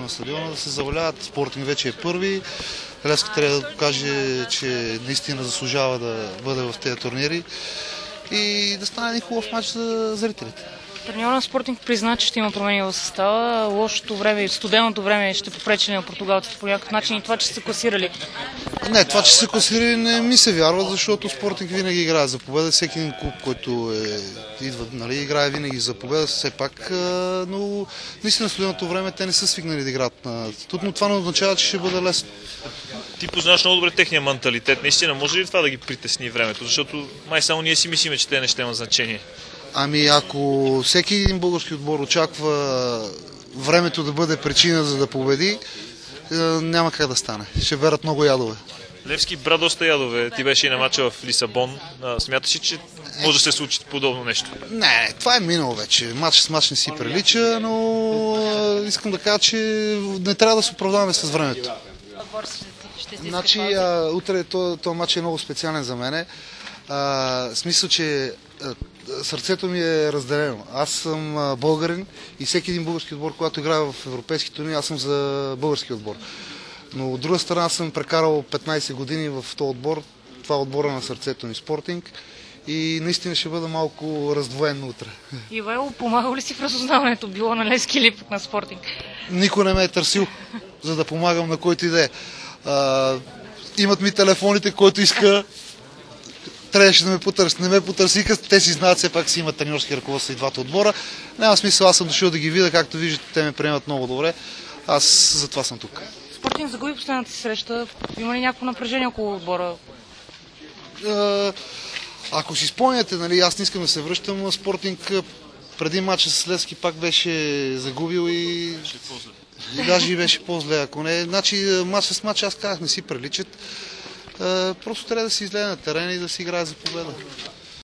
на стадиона, да се заболяват. Спортинг вече е първи. Левски трябва да покаже, че наистина заслужава да бъде в тези турнири и да стане един хубав матч за зрителите. Треньорът на Спортинг призна, че ще има промени в състава. Лошото време и студеното време ще попречи на португалците по някакъв начин и това, че са класирали. Не, това, че са класирали, не ми се вярва, защото Спортинг винаги играе за победа. Всеки един клуб, който идва, нали, играе винаги за победа, все пак, но наистина студеното време те не са свикнали да играят на тут, но това не означава, че ще бъде лесно. Ти познаваш много добре техния менталитет. Наистина, може ли това да ги притесни времето? Защото май само ние си мислиме, че те не ще имат значение. Ами ако всеки един български отбор очаква времето да бъде причина за да победи, няма как да стане. Ще берат много ядове. Левски бра доста ядове. Ти беше и на мача в Лисабон. Смяташ ли, че може да се случи подобно нещо? Не, това е минало вече. Мач с мач не си прилича, но искам да кажа, че не трябва да се оправдаваме с времето. Значи, утре този мач е много специален за мене. В смисъл, че сърцето ми е разделено. Аз съм българин и всеки един български отбор, когато играе в европейски турнири, аз съм за български отбор. Но от друга страна съм прекарал 15 години в този отбор. Това е отбора на сърцето ми, Спортинг. И наистина ще бъда малко раздвоен утре. Ивайло, помагал ли си в разузнаването? Било на Левски или на Спортинг? Никой не ме е търсил, за да помагам на който иде. Имат ми телефоните, който иска. Трябваше да ме потърси. Не ме потърсиха, те си знаят, все пак си имат треньорски ръководства и двата отбора. Няма смисъл, аз съм дошъл да ги видя, както виждате, те ме приемат много добре. Аз затова съм тук. Спортинг загуби последната си среща. Има ли някакво напрежение около отбора? Ако си спомняте, нали, аз не искам да се връщам, Спортинг преди матча с Левски пак беше загубил и даже и беше по-зле. Ако не, значи матч с матч, аз казах, не си приличат. Просто трябва да се излезе на терена и да си играе за победа.